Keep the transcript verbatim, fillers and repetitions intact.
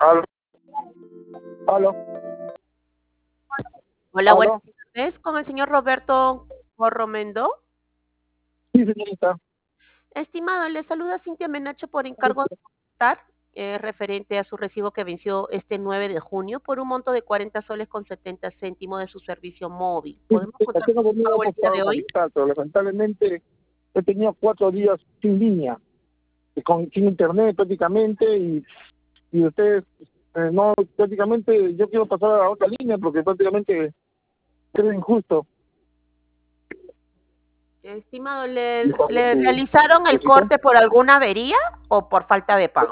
Aló. Aló. Hola, buenas Aló. tardes, con el señor Roberto Corromendo. Sí, señorita. Estimado, le saluda Cintia Menacho por encargo de contactar, eh, referente a su recibo que venció este nueve de junio por un monto de cuarenta soles con setenta céntimos de su servicio móvil. Sí, ¿Podemos señorita, contar tengo con su venido pago el por día pago de hoy? capital, pero lamentablemente he tenido cuatro días sin línea, y con, sin internet prácticamente, y, y ustedes, eh, no, prácticamente yo quiero pasar a la otra línea porque prácticamente creo injusto. Estimado, ¿le, Y cuando le su realizaron el depositó, corte por alguna avería o por falta de pago?